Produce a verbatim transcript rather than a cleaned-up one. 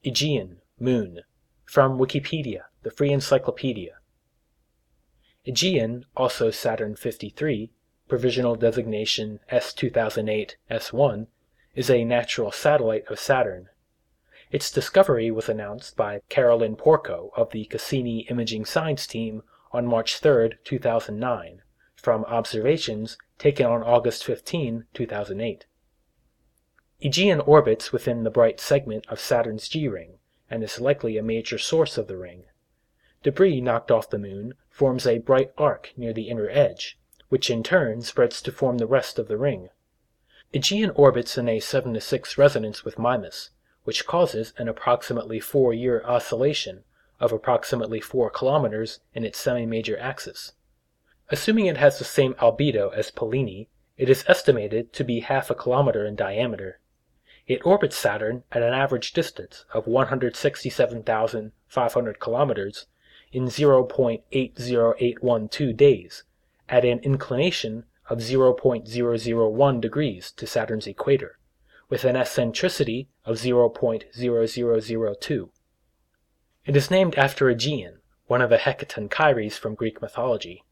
Aegean, moon. From Wikipedia, the free encyclopedia. Aegean, also Saturn fifty-three, provisional designation S two thousand eight S one, is a natural satellite of Saturn. Its discovery was announced by Carolyn Porco of the Cassini Imaging Science Team on March third, two thousand nine, from observations taken on August fifteenth, two thousand eight. Aegean orbits within the bright segment of Saturn's G-ring, and is likely a major source of the ring. Debris knocked off the moon forms a bright arc near the inner edge, which in turn spreads to form the rest of the ring. Aegean orbits in a seven to six resonance with Mimas, which causes an approximately four-year oscillation of approximately four kilometers in its semi-major axis. Assuming it has the same albedo as Pallini, it is estimated to be half a kilometer in diameter. It orbits Saturn at an average distance of one hundred sixty-seven thousand five hundred kilometers in zero point eight zero eight one two days, at an inclination of zero point zero zero one degrees to Saturn's equator, with an eccentricity of zero point zero zero zero two. It is named after Aegean, one of the Hecatonchires from Greek mythology.